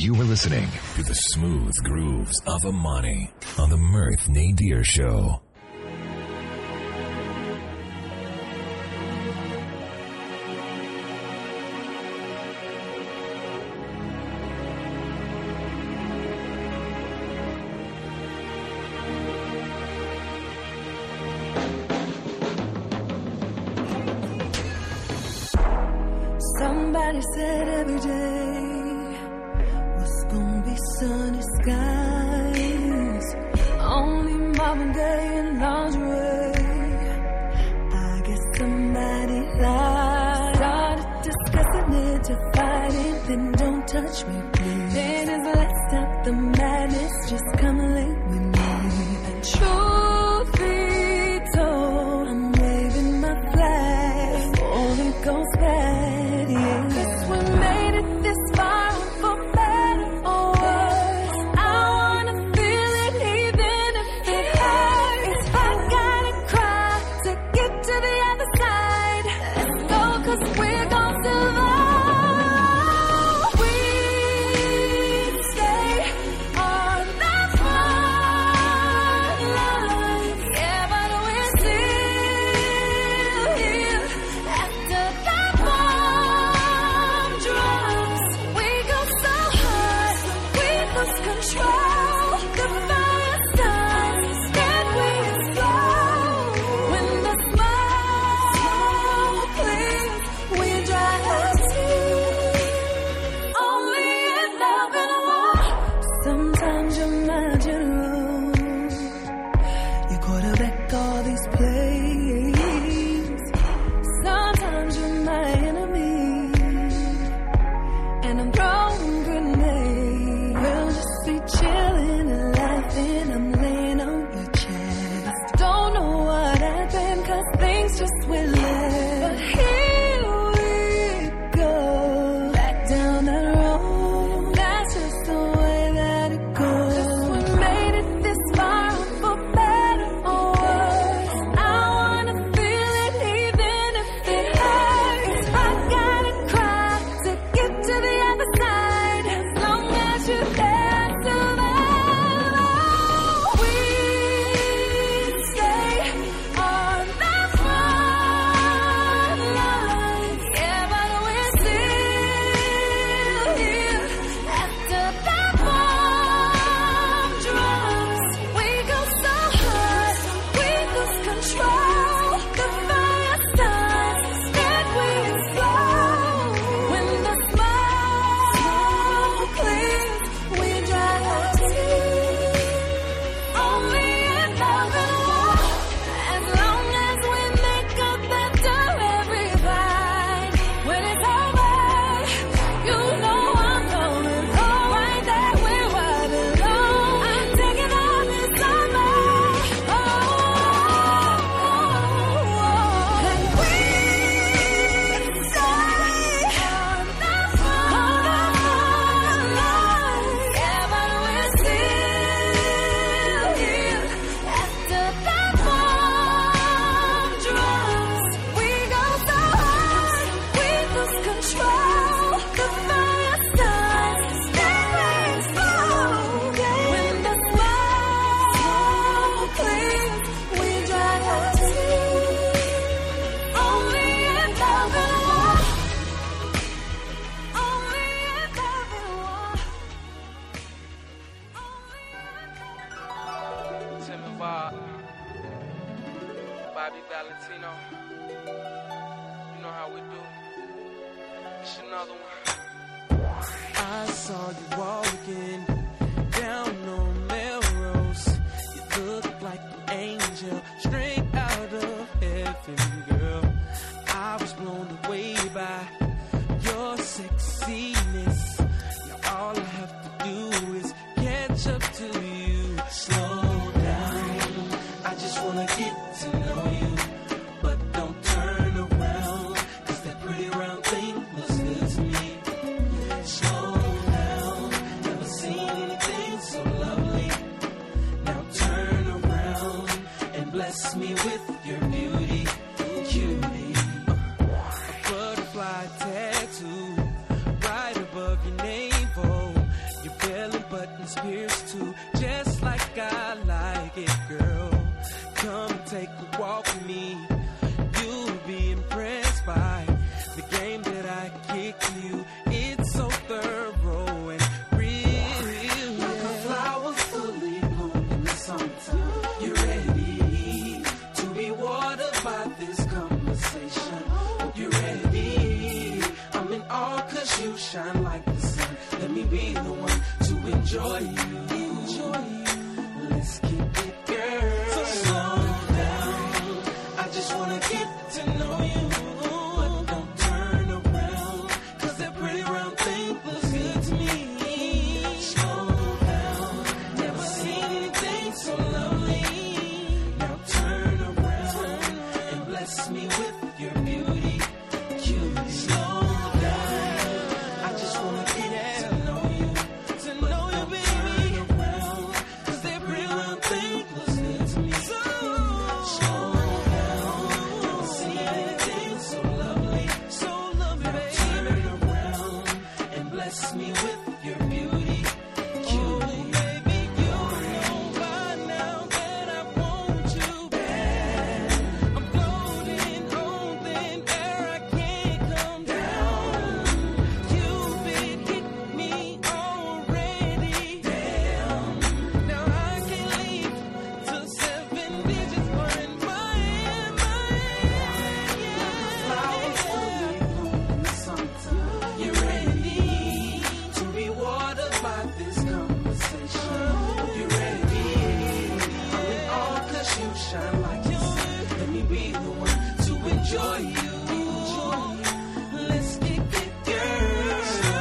You are listening to the smooth grooves of Amani on the Mirth Nadir Show. Somebody said every day was gonna be sunny skies, only Marvin Gaye and lingerie. I guess somebody lied. Started discussing it to fighting, then don't touch me, please. Then is let's stop the madness, just come late with me. And truth be told, I'm waving my flag before it goes bad. Cause we made it this far for better or worse. I wanna feel it even if it hurts. If I gotta cry to get to the other side, let's go cause we're gonna survive. We stay on the front line. Yeah, but we're still here after that bomb drops. We go so hard, we lose control. The fire starts, then we explode. When the smoke clears, we dry our tears. Only in love and war. Sometimes you're my general, you quarterback all these plays. Sometimes you're my enemy, and I'm throwing grenades. We'll just be chilling and laughing. I'm laying on your chest. Don't know what happened, cause things just went left. But here we go, back down that road. That's just the way that it goes. We made it this far for better or worse. I wanna feel it even if it hurts. If I gotta cry to get to the other side, as long as you're there to survive. We stay on the front line. Yeah, but we're still here after that bomb drops. We go so hard, we lose control. The fire starts, then we explode. When the smoke clears, we dry our tears. Only in love and war. As long as we make up after every fight. When it's over, you know I'm going home. Right there, we're right alone. I'm taking all this summer. And we stay on the front line. Yeah, but we're still here after that bomb drops. We go so hard, we lose control. The fire starts, then we explode. When the smoke clears, we dry our tears. Only in love and war. Only in love and war. Tim and Bob, Bobby Valentino. You know how we do. It's another one. I saw you walking down on Melrose. You look like an angel straight out of heaven, girl. I was blown away by your sexiness. Now all I have to do is catch up to you. Slow down, I just wanna get to know you. But don't turn around, cause that pretty round thing looks good to me. Slow down, never seen anything so lovely. Now turn around and bless me with your beauty, cutie. A butterfly tattoo right above your navel. appears to, just like I like it, girl. Come take a walk with me. You'll be impressed by the game that I kick to you. It's so thorough and real. Like a flower fully bloom in the summertime. You're ready to be watered by this conversation. Hope you're ready. I'm in awe 'cause you shine like the sun. Let me be the one to enjoy you. Let's keep it, girl. So slow down. I just wanna get to know you. But don't turn around, 'cause that pretty round thing looks good to me. Slow down. Never seen anything so lovely. Now turn around and bless me with your beauty. Cutie, slow down. I just wanna get to know you. But don't turn around, 'cause that pretty round thing looks good to me. Slow down. Never seen anything so lovely. Now turn around and bless me with your beauty. Cutie, baby, you know by now that I want you bad. I'm floating on thin air, I can't come down. You've been hitting me already. Damn. Now I can't leave till 7 digits were in my hand. Flowers fully bloom in the summertime. You're ready to be watered by this conversation. Hope you're ready. I'm in awe 'cause you shine like the sun. Let me be the one to enjoy you. Let's kick it, girl.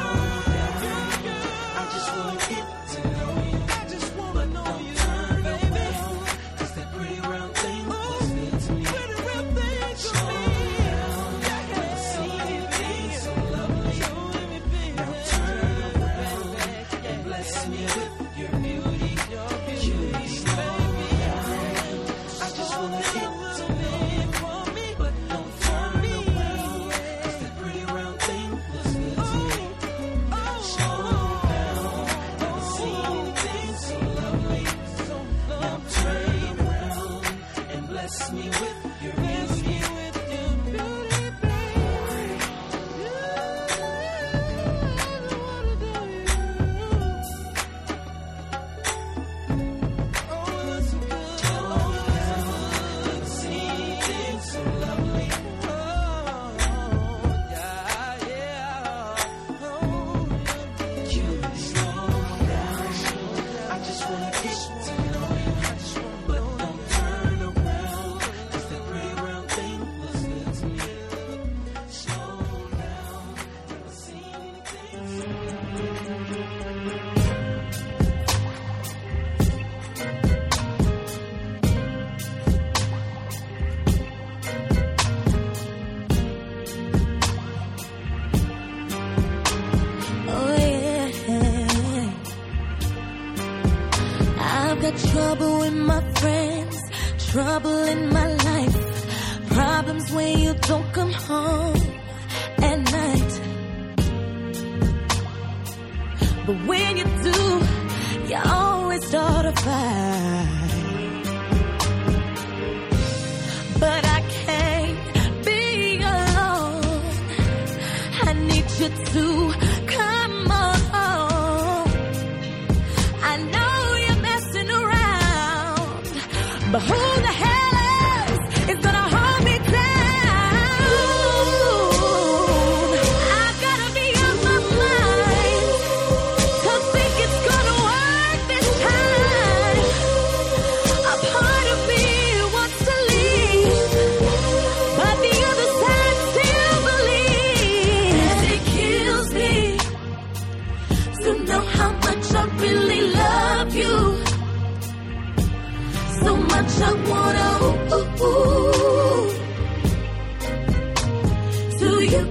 I just wanna get to know you. But don't turn around, 'cause that pretty round thing looks good to me. Slow down. Never seen anything so lovely. Now turn around and bless me with your beauty. Cutie, slow down. I just wanna get to know you. But don't turn around, 'cause that pretty round thing looks good to me. Slow down. Never seen anything so lovely. Now turn around and bless me with your beauty. Never seen anything so lovely. Cutie, slow down. I just wanna get to know you. But don't turn around, 'cause that pretty round thing looks good to me. Slow down. Never seen anything so Oh yeah. I've got trouble with my friends, trouble in my life, problems when you don't come home at night. But when you do, you always start a fight. But I can't be alone. I need you to come on home. I know you're messing around, but who the hell else is gonna hold me down? I gotta be on my mind to think it's gonna work this time. A part of me wants to leave, but the other side still believes. It kills me to know how much I really love you. So much I wanna to you.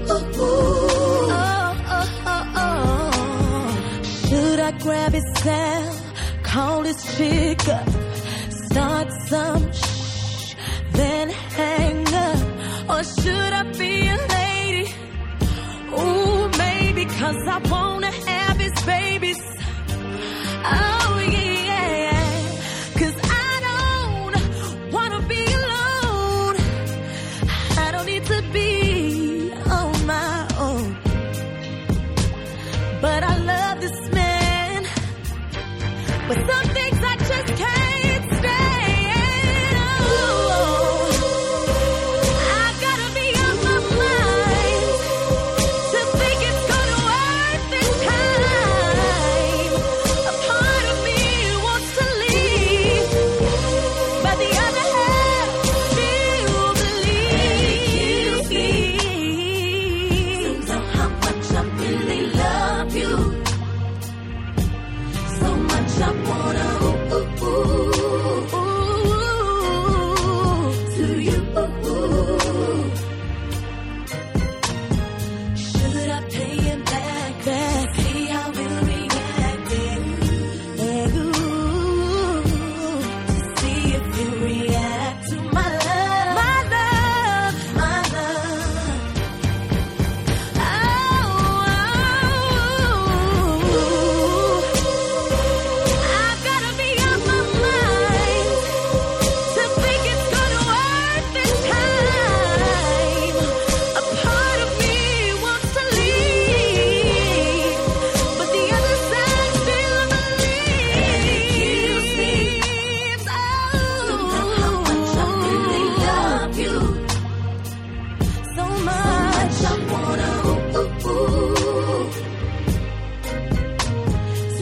Should I grab his cell, call his chick up, start some then hang up? Or should I be a lady? Ooh, maybe 'cause I wanna have his babies. Oh,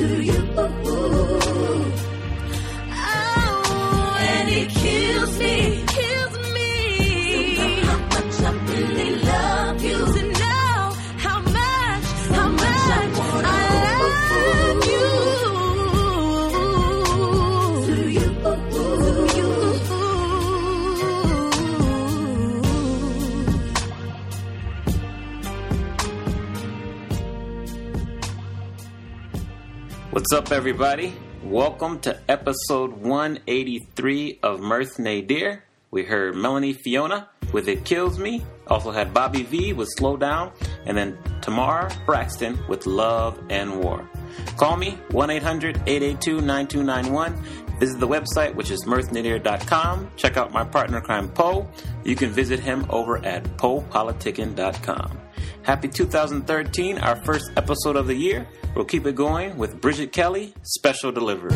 you. Oh, and it kills me. To know how much I really love you. To know how much I love you. To you. What's up, everybody? Welcome to episode 183 of Mirth Nadir. We heard Melanie Fiona with It Kills Me. Also had Bobby V with Slow Down. And then Tamar Braxton with Love and War. Call me, 1-800-882-9291. Visit the website, which is mirthnadir.com. Check out my partner in crime, Poe. You can visit him over at poepoliticking.com. Happy 2013, our first episode of the year. We'll keep it going with Bridget Kelly, Special Delivery.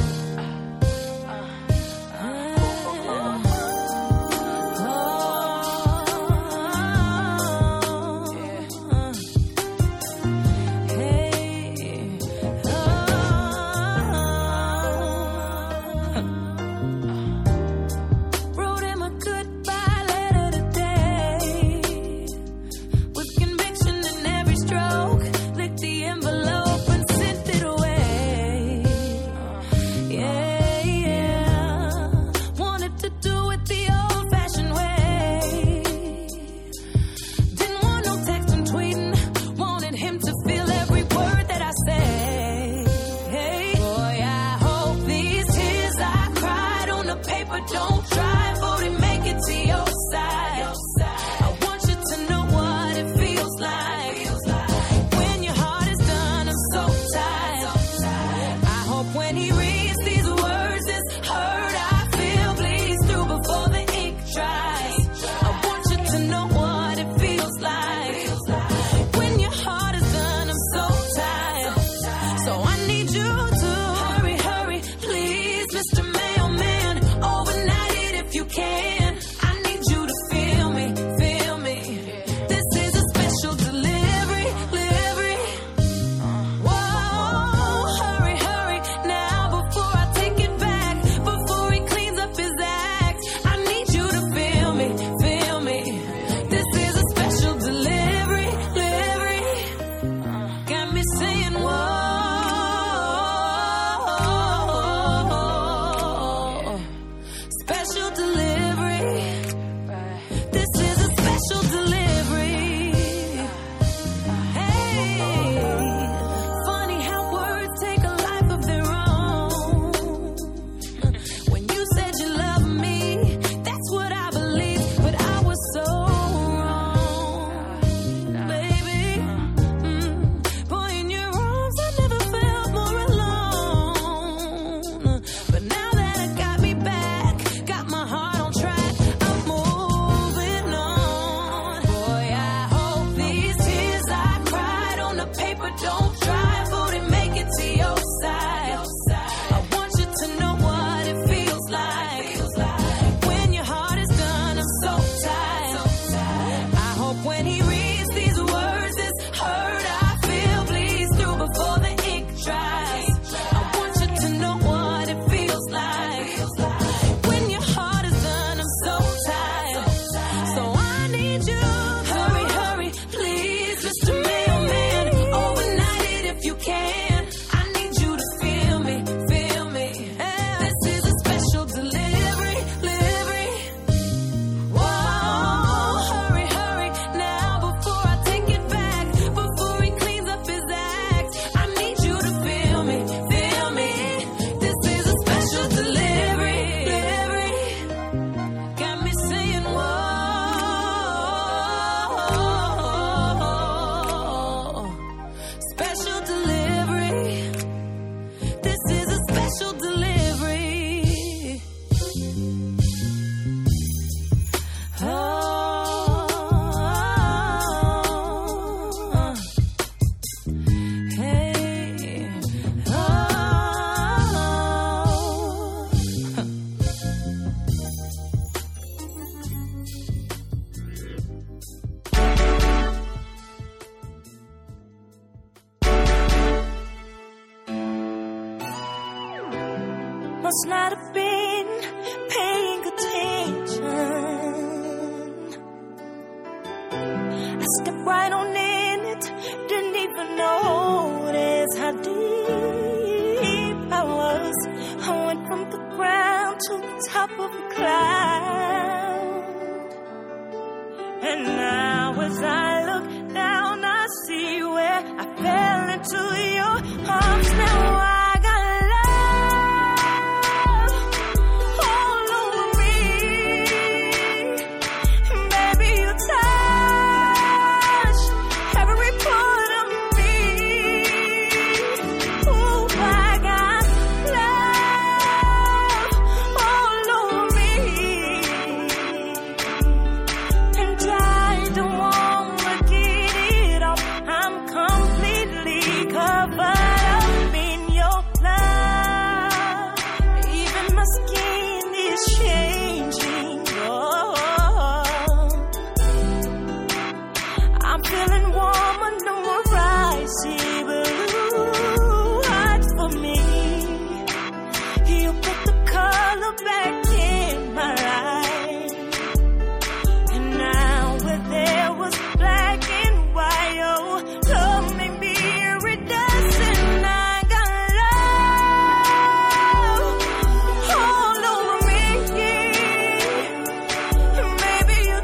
Yeah. must not have been paying attention. I stepped right on in it, didn't even notice how deep I was. I went from the ground to the top of a cloud. And now as I look down, I see where I fell into your arms. Now I got love all over me. Baby, you touch every part of me. Ooh, I got love all over me. And I don't wanna get it off. I'm completely covered up in your love. Even my skin is changing. Oh, I'm feeling warmer, no more icy blue hearts for me. You put the color back in my life. And now where there was black and white, oh, love made me iridescent. I got love all over me. Maybe you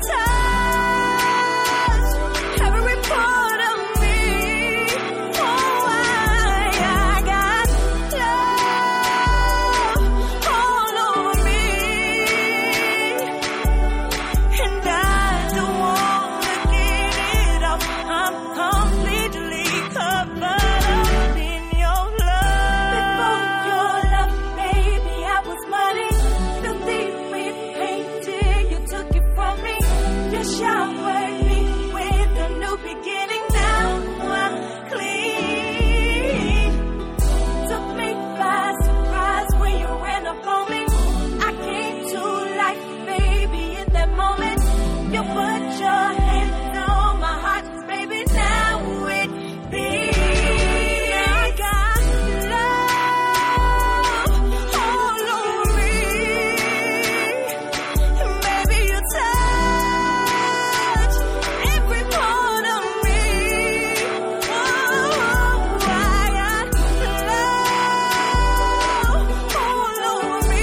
touch every part of me. Oh, I got love all over me. And I don't wanna get it off. I'm completely covered up in your love. Before your love, baby, I was muddy. Filthy, repainted, you took it from me. You showered me with a new beginning. Now I'm clean. Took me by surprise when you ran up on me. I came to life, baby, in that moment. You put your hands on my heart, baby, now it beats. I got love all over me. Baby, you touch every part of me. Oh, I got love all over me.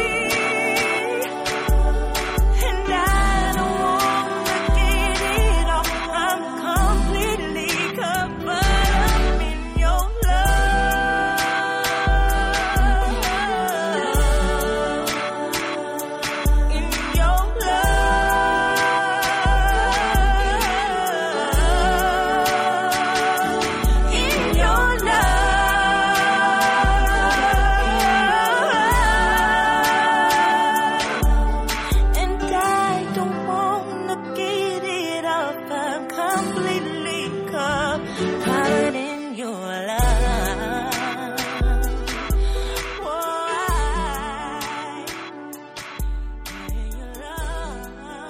And I don't wanna get it off. I'm completely covered up in your love. In your love. In your love. And I don't wanna get it off. I'm completely covered in your love. Oh, in your love.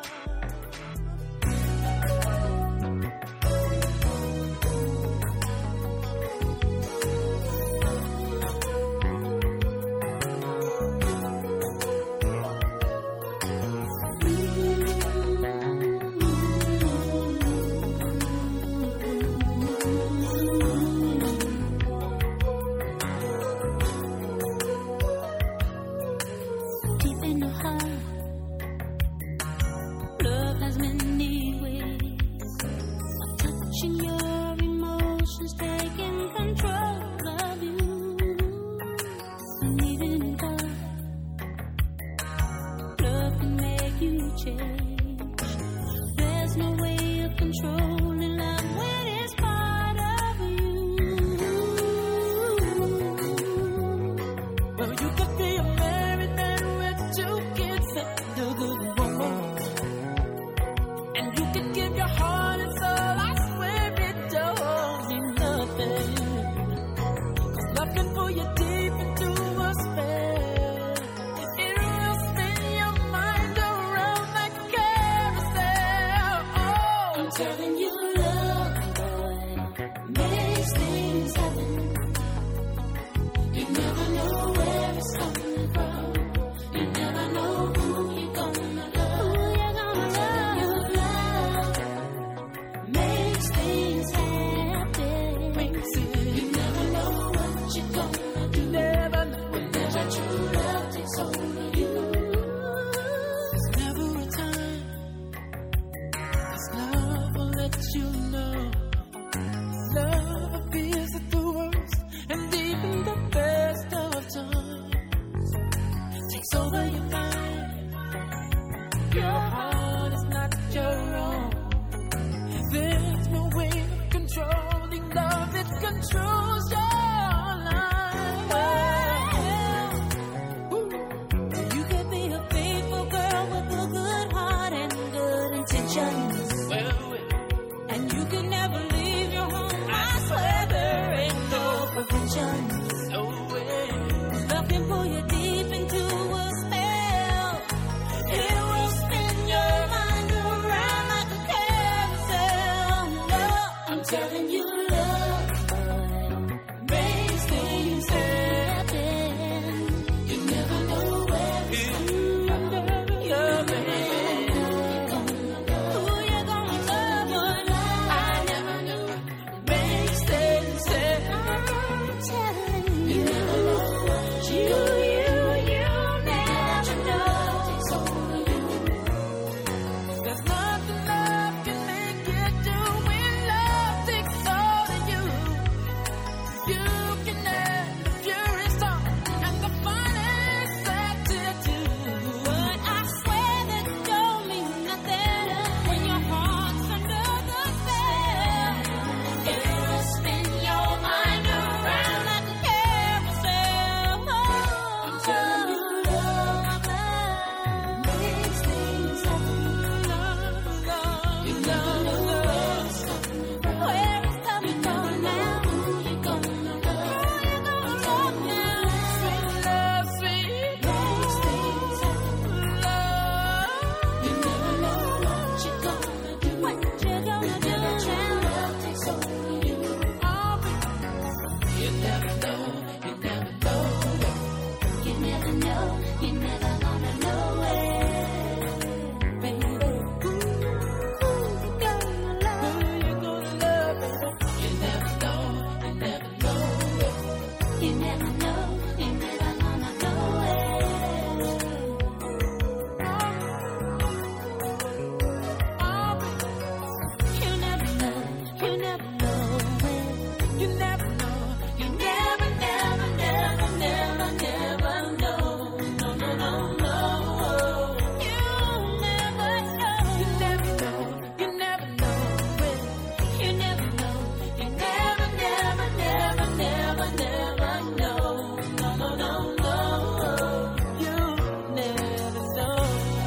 Deep in your heart, love has many ways of touching your emotions, taking control of you. And even in dark, love can make you change. There's no way of controlling love when it's part of you. Well, you could be a married man with 2 kids that do good woman. And you could give your heart and soul, I swear it don't mean nothing. 'Cause love can pull you deep into a spell. It will spin your mind around like a carousel. Oh, I'm telling you, love, boy, makes things happen. You never know where it's coming. never know, you never gonna know it. You never know, you never know it. You never know, you never, never, never, never, never know. No, no, no, no. You never know, you never know, you never know it. You never know, you never, never, never, never, never know. No, no, no, no. You never know.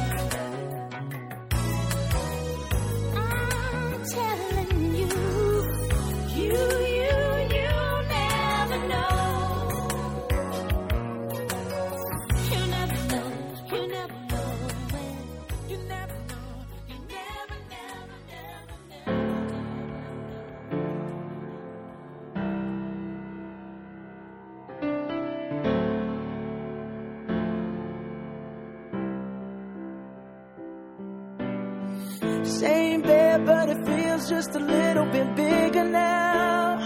I'm telling you, you never know. You never know, you never know when. You never know, you never, never, never, Same bed, but it feels just a little bit bigger now.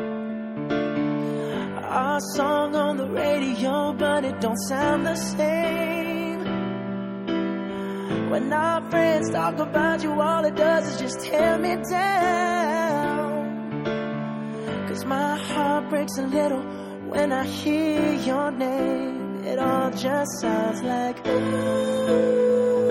Our song on the radio, but it don't sound the same. When our friends talk about you, all it does is just tear me down. 'Cause my heart breaks a little when I hear your name. It all just sounds like ooh.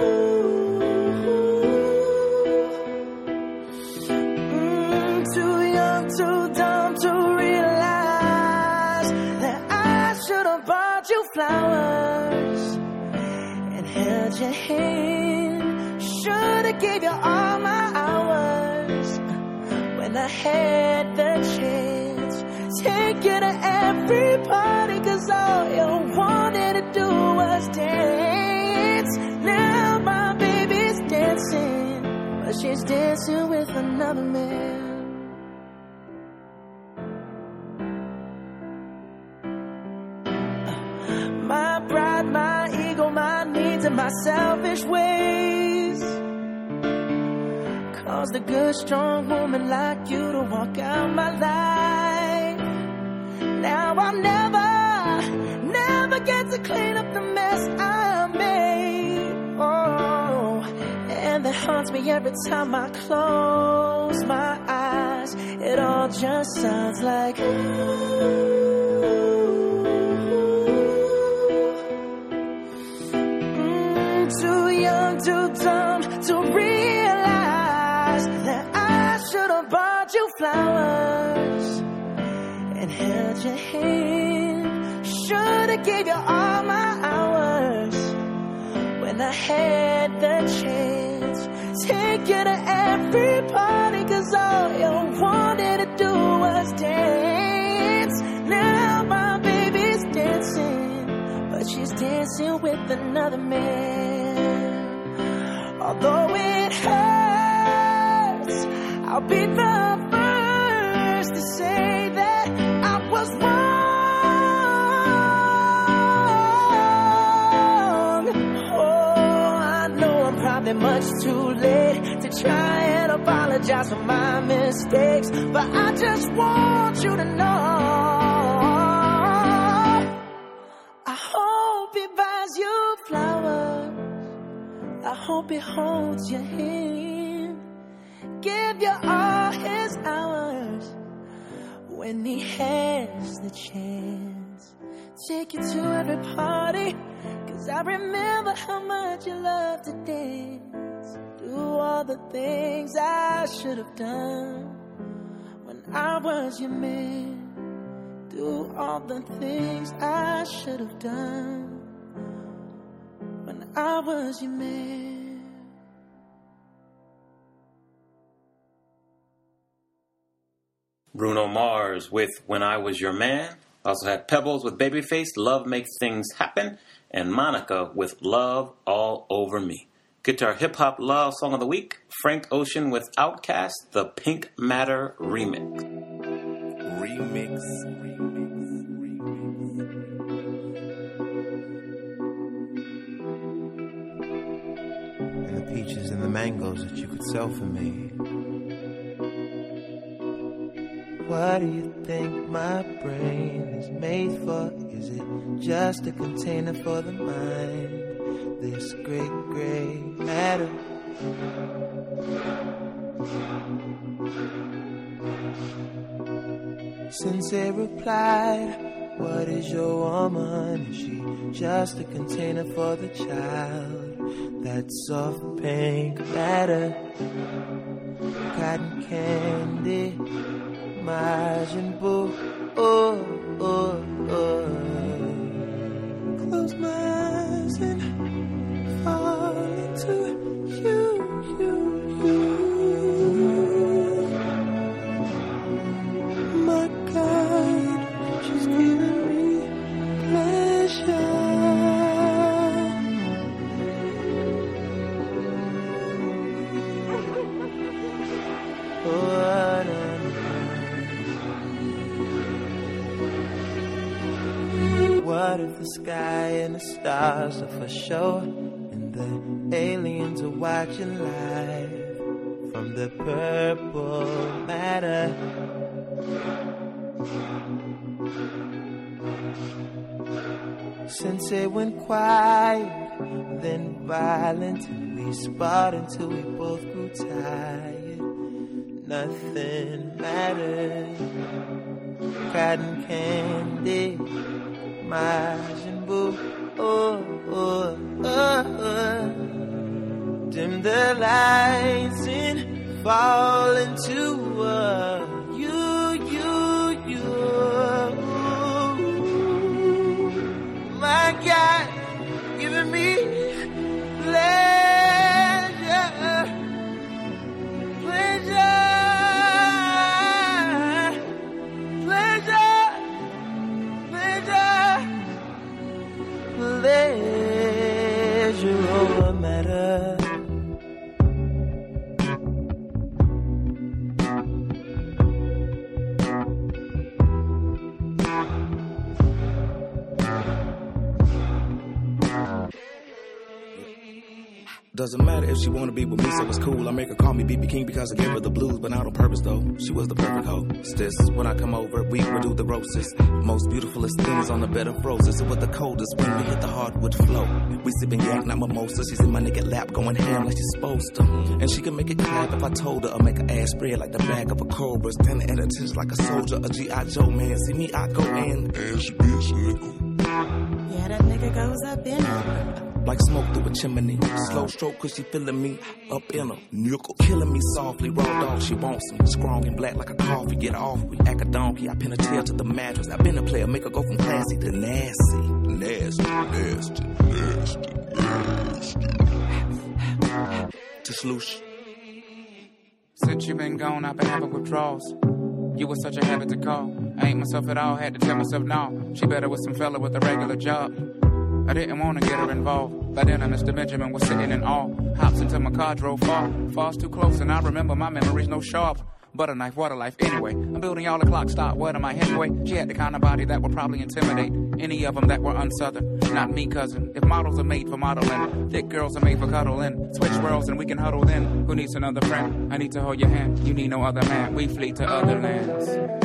Too young, too dumb to realize that I should have bought you flowers and held your hand. Should have gave you all my hours when I had the chance. Take you to every party, 'cause all you wanted to do was dance. Now my baby's dancing, but she's dancing with another man. My pride, my ego, my needs, and my selfish ways caused a good, strong woman like you to walk out my life. Now I'll never get to clean up the mess I made. Oh, and that haunts me every time I close my eyes. It all just sounds like ooh. Too young, too dumb to realize that I should have bought you flowers and held your hand. Should have gave you all my hours when I had the chance. Take you to every party, 'cause all you wanted to do was dance. Now my baby's dancing, but she's dancing with another man. Although it hurts, I'll be the first to say that I was wrong. Oh, I know I'm probably much too late to try and apologize for my mistakes, but I just want you to know I hope he buys you flowers. I hope he holds your hand, give you all his hours when he has the chance. Take you to every party, 'cause I remember how much you loved to dance. Do all the things I should have done when I was your man. Do all the things I should have done when I was your man. Bruno Mars with When I Was Your Man. Also had Pebbles with Babyface, Love Makes Things Happen. And Monica with Love All Over Me. Get to our hip-hop love song of the week. Frank Ocean with Outkast, the Pink Matter remix. And the peaches and the mangoes that you could sell for me. What do you think my brain is made for? Is it just a container for the mind? This great gray matter. Sensei replied, what is your woman? Is she just a container for the child? That soft pink matter, cotton candy, Majin Buu. Oh, oh, oh. Close my eyes and fall into you. My God, she's giving me pleasure. What if the sky and the stars are for show, and the aliens are watching live from the purple matter? Sensei went quiet, then violent, and we sparred until we both grew tired. Nothing mattered. Cotton candy, Majin Buu. Oh, oh, oh, oh. Dim the lights and fall into you. My God, giving me pleasure. Pleasure over matter. Doesn't matter if she wanna be with me, so it's cool. I make her call me BB King because I gave her the blues, but not on purpose though. She was the perfect hostess. When I come over, we do the grossest, most beautifulest things on the bed of roses. It was the coldest when we hit the hardwood flow. We sipping yak, not mimosa. She's in my nigga lap, going ham like she's supposed to. And she can make it clap if I told her, or make her ass spread like the back of a cobra. Standing at attention like a soldier, a G.I. Joe man. See me, I go in. Ass bitch, nigga. Yeah, that nigga goes up in it. Like smoke through a chimney. Slow stroke cause she feeling me up in her nickel. Killing me softly, raw dog, she wants me. Strong and black like a coffee, get off me. Act a donkey, I pin a tail to the mattress. I been a player, make her go from classy to nasty. Nasty. To sloosh. Since you been gone, I've been having withdrawals. You was such a habit to call. I ain't myself at all, had to tell myself no. She better with some fella with a regular job. I didn't want to get her involved. By then, Mr. Benjamin was sitting in awe. Hops until my car drove far. Falls too close, and I remember my memories no sharp. Butter knife, water life, anyway. I'm building y'all a clock stop. What am I headway? She had the kind of body that would probably intimidate any of them that were unsouthern. Not me, cousin. If models are made for modeling, thick girls are made for cuddling. Switch worlds and we can huddle then. Who needs another friend? I need to hold your hand. You need no other man. We flee to other lands.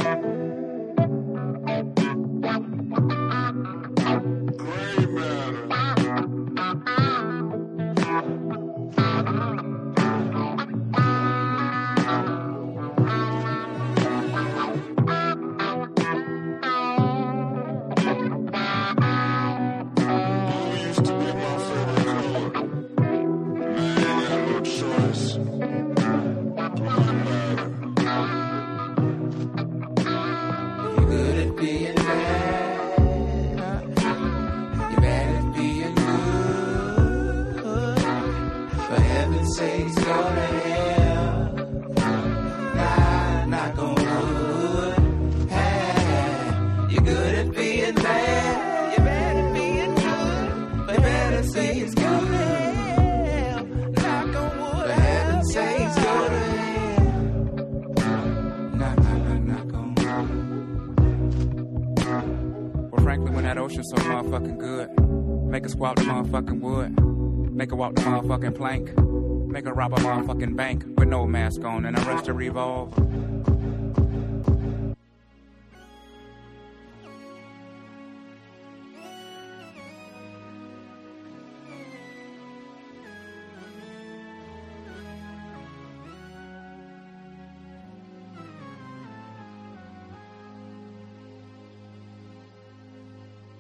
So motherfucking good. Make her squat the motherfucking wood. Make her walk the motherfucking plank. Make her rob a motherfucking bank with no mask on and arrest a revolver.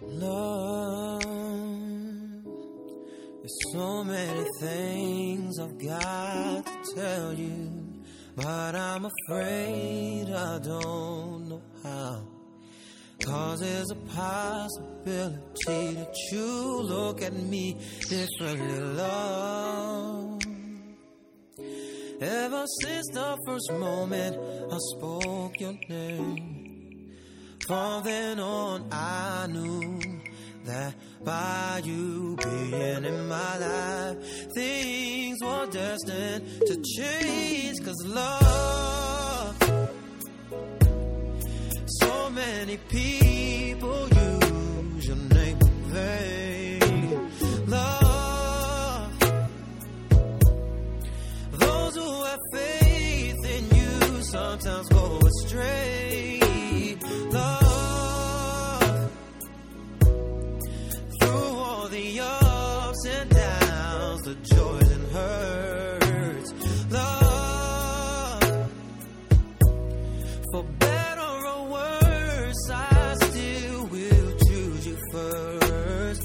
Love, there's so many things I've got to tell you, but I'm afraid I don't know how. 'Cause there's a possibility that you look at me differently, love. Ever since the first moment I spoke your name, from then on I knew that by you being in my life, things were destined to change. 'Cause love, so many people use your name in vain. Love, those who have faith in you sometimes go astray. Love, through all the ups and downs, the joys and hurts. Love, for better or worse, I still will choose you first.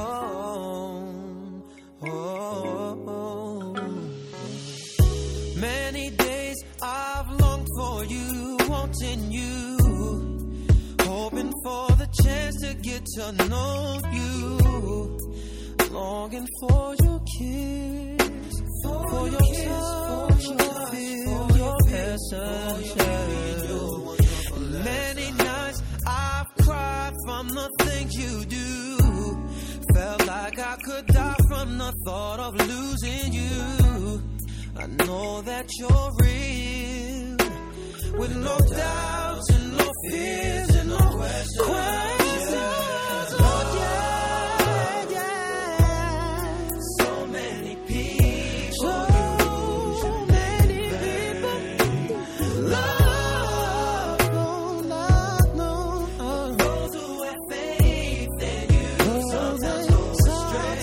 Many days I've longed for you, wanting you, hoping for the chance to get to know you, longing for your kiss, for your touch, your feel, your presence. Many nights I've cried from the things you do, felt like I could die from the thought of losing you. I know that you're real, with no doubts and no fears and no questions. Oh yeah, yeah. So many people, so many people. Love, no. Those who have faith in you sometimes go astray.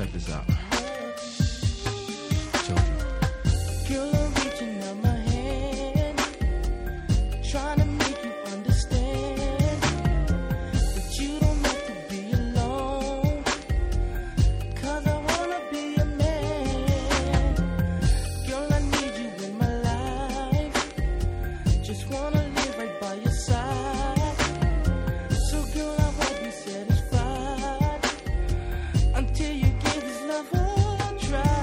Check this out. Children. Girl, I'm reaching out my hand, trying to make you understand that you don't have to be alone, 'cause I wanna be a man. Girl, I need you in my life, just wanna live right by your side. So girl, I won't be satisfied until you give this love a try.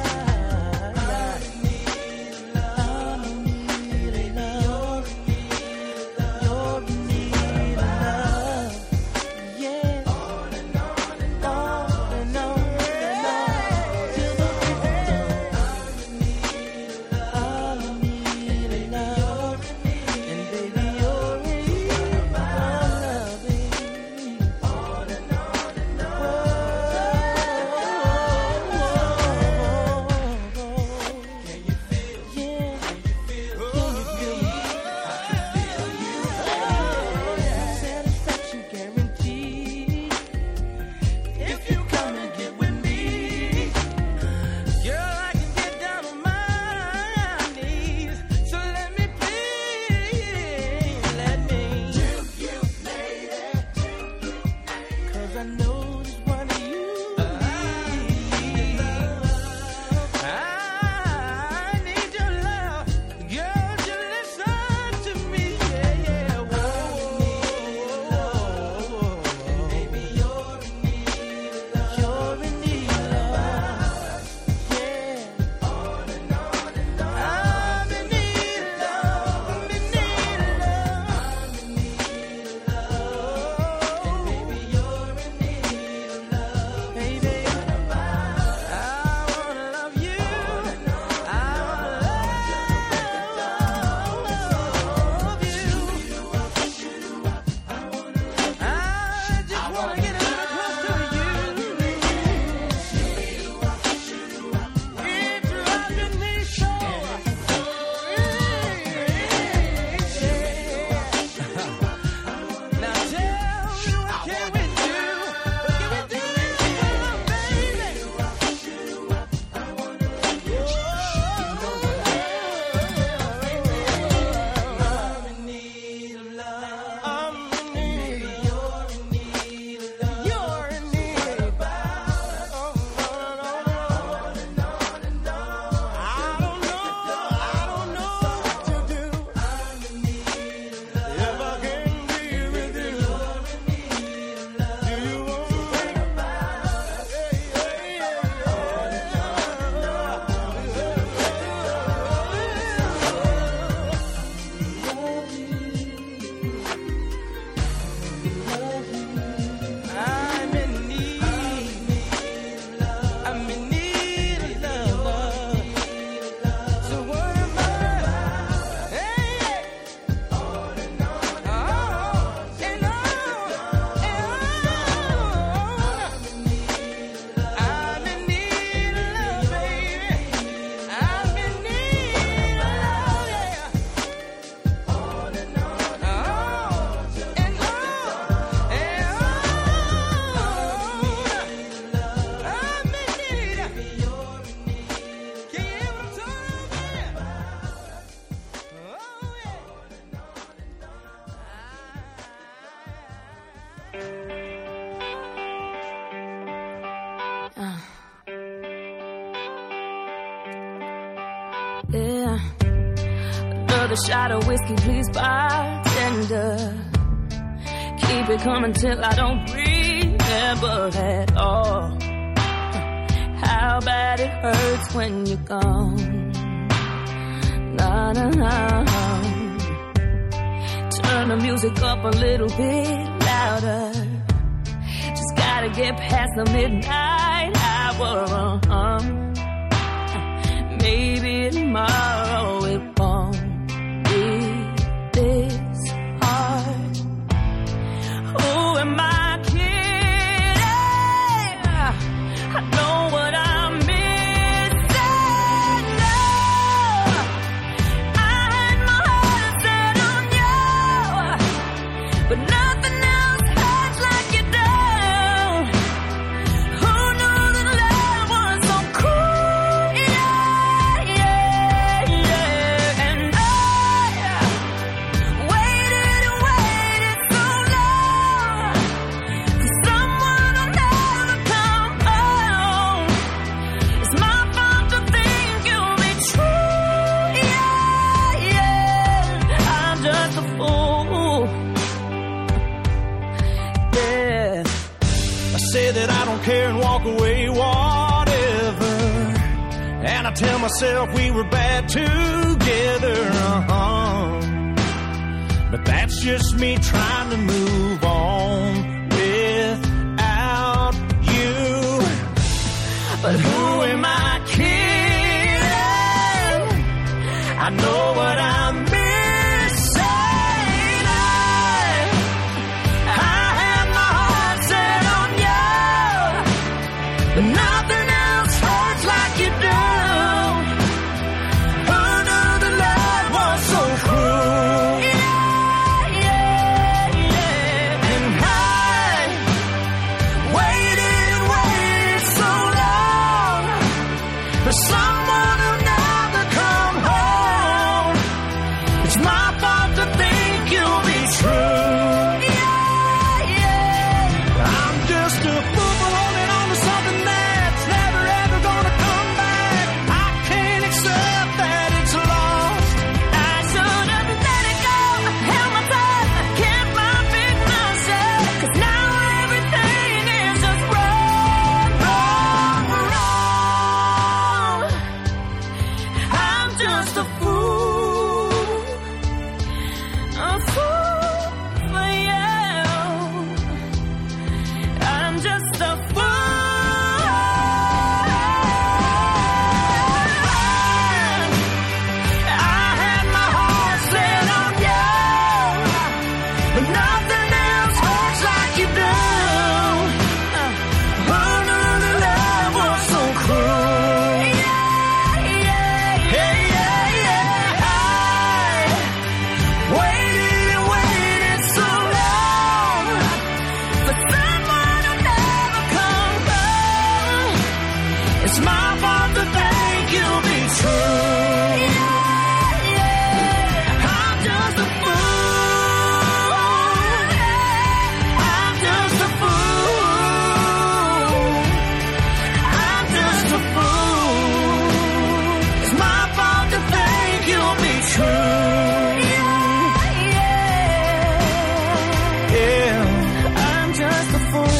Yeah. Another shot of whiskey, please, bartender. Keep it coming till I don't remember at all how bad it hurts when you're gone. Na na na. Turn the music up a little bit louder. Just gotta get past the midnight hour. Maybe tomorrow it won't be this hard. Who am I kidding? I know what I'm missing. Love. I had my heart set on you, but nothing else hurts like you do. Who knew that love say that I don't care and walk away, whatever. And I tell myself we were bad together, But that's just me trying to move on without you. But who am I kidding? I know what I'm missing. I have my heart set on you, but nothing else hurts like you do. Who knew the love was so cruel? And I waited and waited so long for someone who never come home. It's my fault to think you'll be true. I'm just a fool for holding on to something that's never ever gonna come back. I can't accept that it's lost. I should have let it go, held my breath, kept my feet myself. 'Cause now everything is just wrong, wrong, wrong. I'm just a fool for you. I'm just a fool. I had my heart set on you, but nothing else hurts like you do. Who knew the love was so cruel? I waited and waited so long for someone who never come home. It's my fault to think you'll be true. I'm just a fool. I'm just a fool. I'm just a fool. It's my fault to think you'll be true. Yeah, I'm just a fool.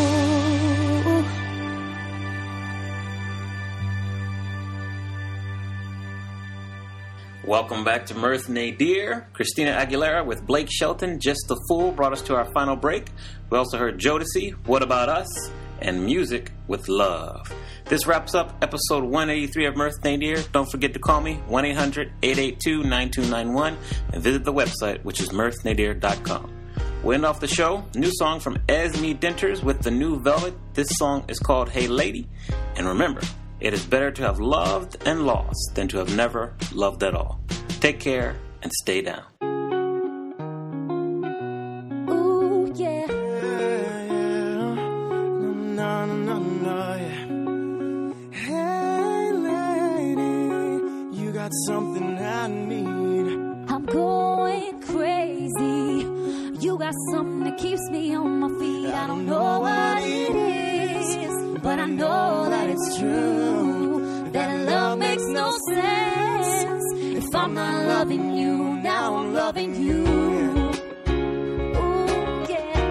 Welcome back to Mirth Nadir. Christina Aguilera with Blake Shelton, Just a Fool, brought us to our final break. We also heard Jodeci, What About Us, and Music with Love. This wraps up episode 183 of Mirth Nadir. Don't forget to call me, 1-800-882-9291, and visit the website, which is mirthnadir.com. We'll end off the show, new song from Esme Denters with The New Velvet. This song is called Hey Lady. And remember, it is better to have loved and lost than to have never loved at all. Take care and stay down. Ooh, yeah. No, no, no, yeah. Hey, lady, you got something I need. I'm going crazy. You got something that keeps me on my feet. I don't know what it is, but I know that it's true. That love makes no sense if I'm not loving you. Now I'm loving you. Ooh, yeah.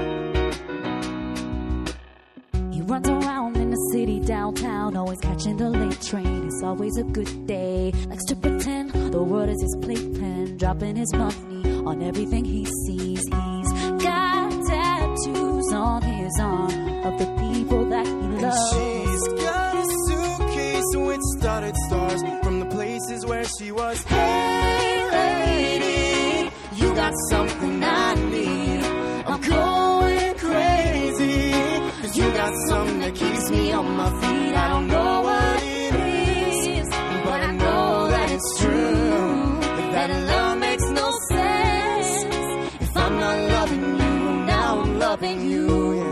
He runs around in the city downtown, always catching the late train. It's always a good day. Likes to pretend the world is his playpen, dropping his money on everything he sees. He's got tattoos on his arm of the people that he loves. She's got a suitcase with studded stars from the places where she was. Hey lady, you got something I need. I'm going crazy, 'cause you got something that keeps me on my feet. I don't know what it is, but I know that it's true. That love makes no sense if I'm not loving you. Now I'm loving you.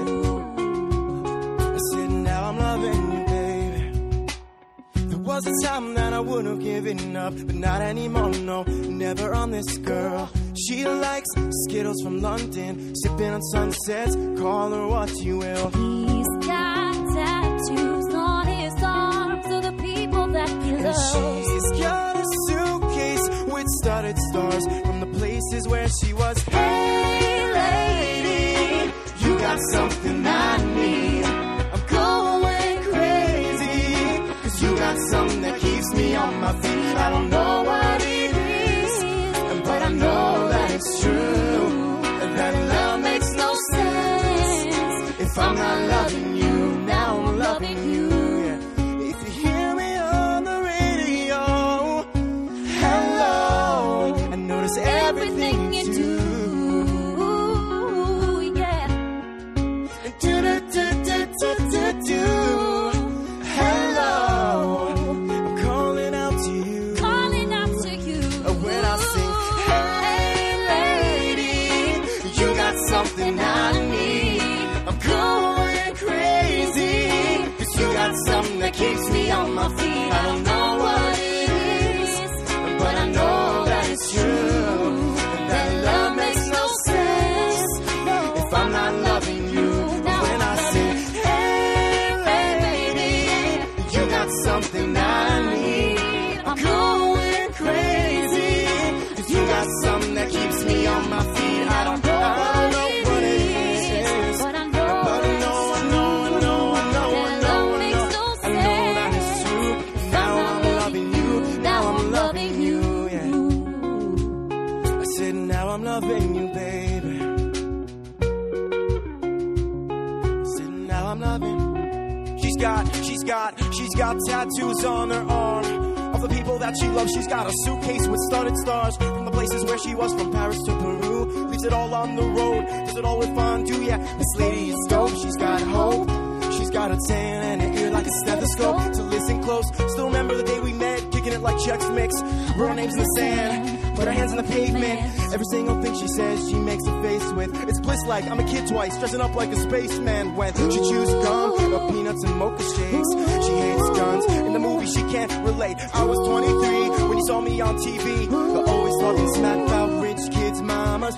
I said now I'm loving you, baby. There was a time that I would have given up, but not anymore, no, never on this girl. She likes Skittles from London, sipping on sunsets, call her what you will. He's got tattoos on his arms of the people that he And loves. she's got a suitcase with studded stars from the places where she was. Hey lady, you got something I need. If I'm not loving you, now I'm loving you. Yeah. If you hear me on the radio, hello, I notice everything you do. Yeah. Do. Hello, I'm calling out to you. Calling out to you. When I sing, hey lady, you got something I need. I'm going crazy, 'cause you got something that keeps me on my feet. I don't know what it is, but I know that it's true. That love makes no sense if I'm not loving you. When I say, hey lady, you got something I need. I'm going crazy, 'cause you got something that keeps me on my feet. I don't know what it is, but I know that it's true. Now I'm loving you, now I'm loving you, yeah. I said now I'm loving you, baby. I said now I'm loving. She's got tattoos on her arm of the people that she loves. She's got a suitcase with studded stars from the places where she was, from Paris to Peru. Leaves it all on the road, does it all with fondue. Yeah, this lady is dope. She's got hope. She's got a tan and an ear like a stethoscope to listen close. Still remember the day we met, kicking it like Chex Mix. Wrote our names in the sand, put our hands on the pavement. Every single thing she says, she makes a face with. It's bliss like I'm a kid twice, dressing up like a spaceman. When she chews gum, or peanuts and mocha shakes. She hates guns, in the movie she can't relate. I was 23 when you saw me on TV. They're always talking smack about rich kids' mamas.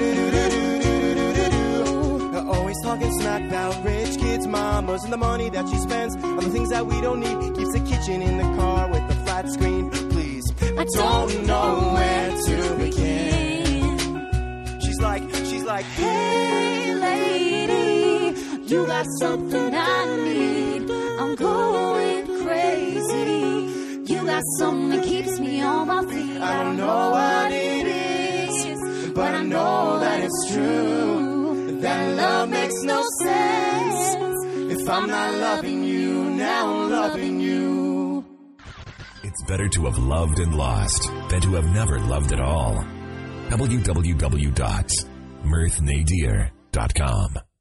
They're always talking smack about rich kids' mamas. And the money that she spends on the things that we don't need. Keeps the kitchen in the car with the flat screen. Please, I don't know where to begin. She's like, hey lady, you got something I need. I'm going crazy. You got something that keeps me on my feet. I don't know what it is, but I know that it's true. That love makes no sense if I'm not loving you. Now I'm loving you. It's better to have loved and lost than to have never loved at all. www.mirthnadir.com